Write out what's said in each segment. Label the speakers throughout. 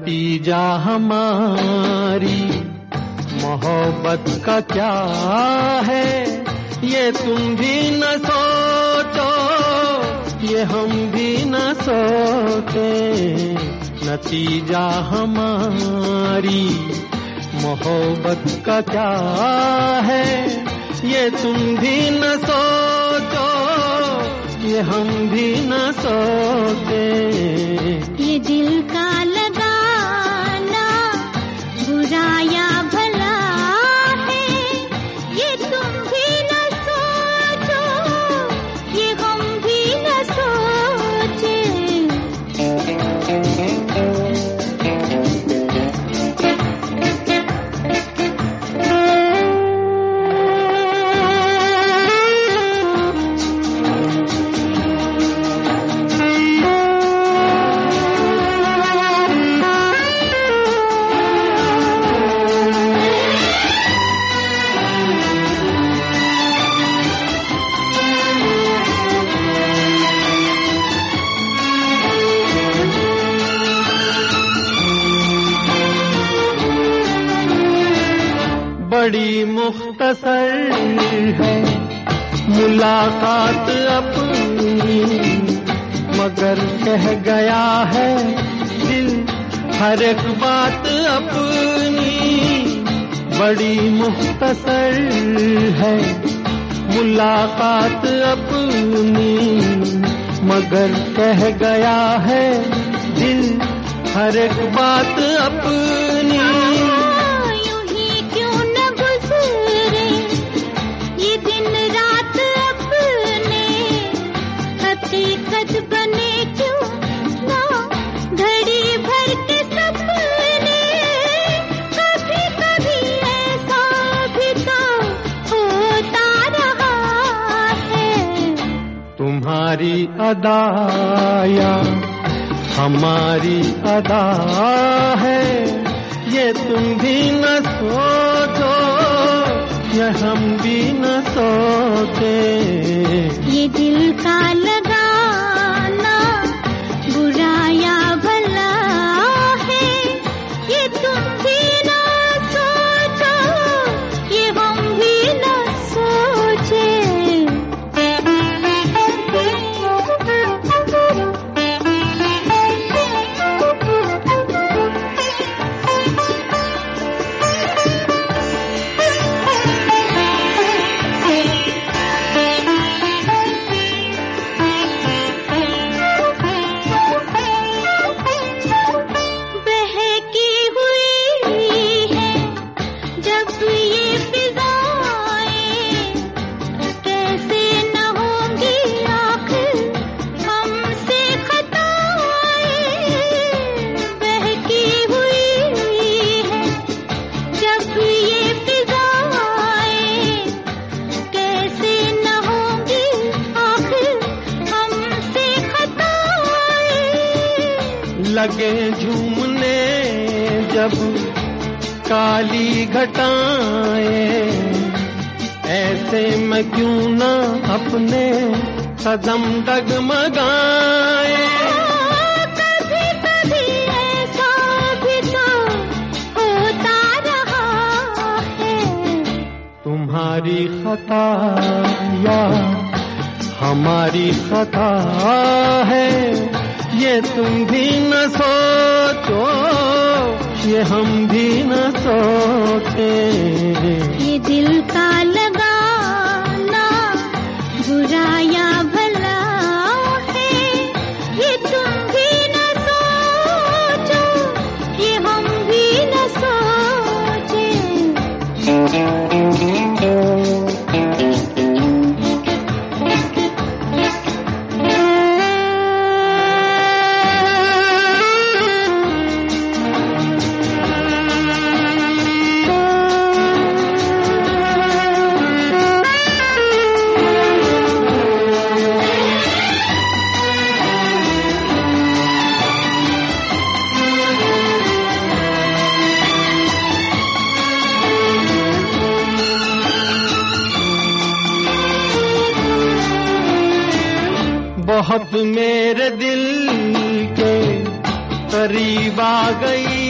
Speaker 1: नतीजा हमारी मोहब्बत का क्या है, ये तुम भी न सोचो, ये हम भी न सोचे। नतीजा हमारी मोहब्बत का क्या है, ये तुम भी न सोचो, ये हम भी न सोचे।
Speaker 2: ये दिल का लगाना बुरा या भला है, ये तुम भी न सोचो, ये हम भी न सोचे।
Speaker 1: बड़ी मुख्तसर है मुलाकात अपनी, मगर कह गया है दिल हर एक बात अपनी। बड़ी मुख्तसर है मुलाकात अपनी, मगर कह गया है दिल हर एक बात अपनी।
Speaker 2: बने क्यों ना घड़ी भर के सपने, कभी कभी ऐसा भी तो होता रहा है।
Speaker 1: तुम्हारी अदा या हमारी अदा है, ये तुम भी न सोचो, ये हम भी न सोचे।
Speaker 2: ये दिल का लगाना बुरा या भला है, ये तुम भी न सोचो, ये हम भी न सोचे।
Speaker 1: लगे झूमने जब काली घटाएं, ऐसे में क्यों ना अपने कदम डगमगाए।
Speaker 2: कभी कभी ऐसा भी तो होता रहा है।
Speaker 1: तुम्हारी खता या हमारी खता है, ये तुम भी न सोचो, ये हम भी न सोचे।
Speaker 2: ये दिल का लगाना बुरा या भला है, ये तुम भी न सोचो, ये हम भी न सोचे।
Speaker 1: बहुत मेरे दिल के करीब आ गई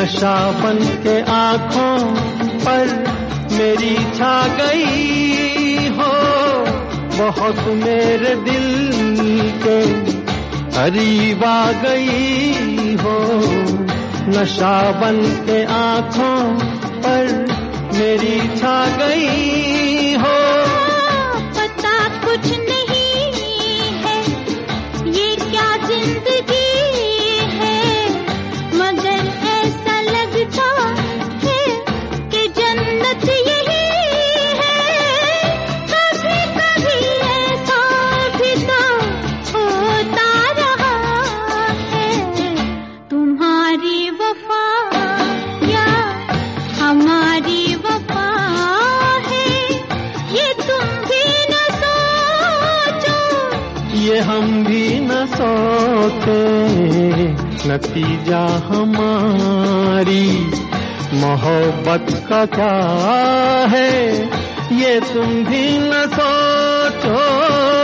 Speaker 1: नशा बन के आँखों पर मेरी छा गई हो, बहुत मेरे दिल के करीब आ गई हो। नशा बन के आँखों पर मेरी छा गई हो।
Speaker 2: पता कुछ नहीं है ये क्या जिंदगी है, मगर ऐसा लगता है कि जन्नत यही है। कभी कभी ऐसा भी तो होता रहा है, तुम्हारी वफा या हमारी वफा है, ये तुम भी न सोचो,
Speaker 1: ये हम भी न सोचे। नतीजा हमारी मोहब्बत का क्या है, ये तुम भी न सोचो।